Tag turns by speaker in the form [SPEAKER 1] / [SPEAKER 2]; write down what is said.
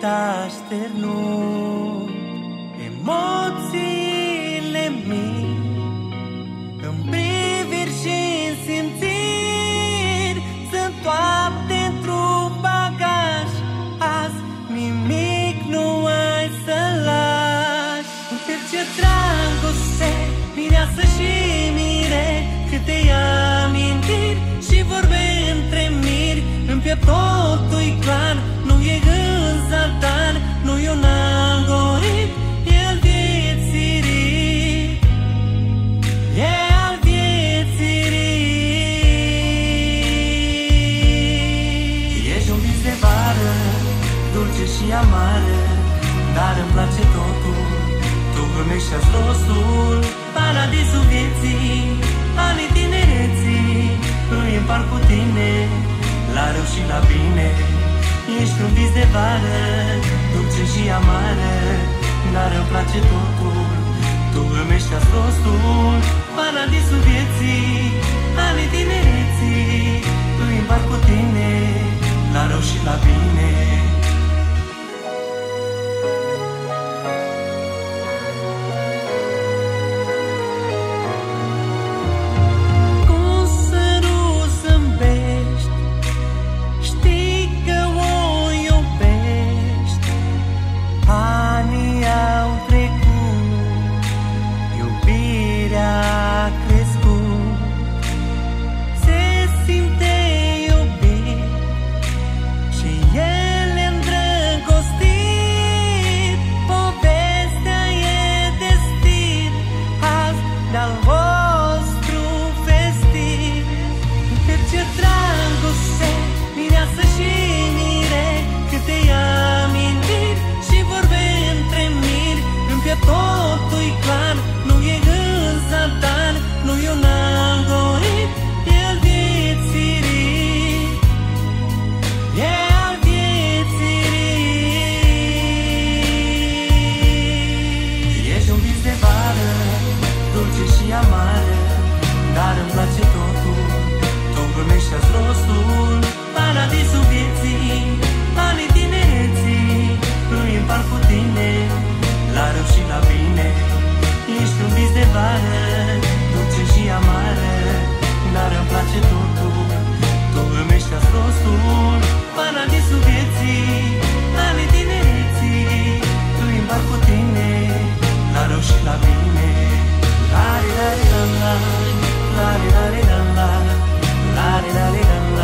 [SPEAKER 1] așternut emoțiile mii în priviri și în simțiri. Sunt toate într-un bagaj. Azi nimic nu ai să lași. Ce dragoste, mireasă și mire, câte amintiri și vorbe între miri. În piept totul-i clar, nu e în zartan, nu e un algoritm, e al vieții ritm, e al vieții ritm. Ești un vis de vară, dulce și amară, dar îmi place totul. Tu glumești-ați rostul, paradisul vieții, anii tinereții îi împart cu tine, la rău și la bine. Ești un vis de vară, dulce și amară, dar îmi place totul. Tu glumești-ați rostul, paradisul vieții, anii tinereții îi împart cu tine, la rău și la bine. Totul-i clar, nu e în zartan, nu e un algoritm, e al vieții ritm, e al vieții ritm. Ești un vis de vară, dulce și amară, dar îmi place totul. Tu glumești-ați rostul, paradisul vieții, anii tinereții îi împart cu tine, la rău și la bine. Ești un vis de vară, dulce și amară, dar îmi place totul. Tu glumești-ați rostul, paradisul vieții, anii tinereții îi împart cu tine, la rău și la bine. La-ri-la-ri-la-la, la-ri-la-ri-la-la, la-ri-la-ri-la-la.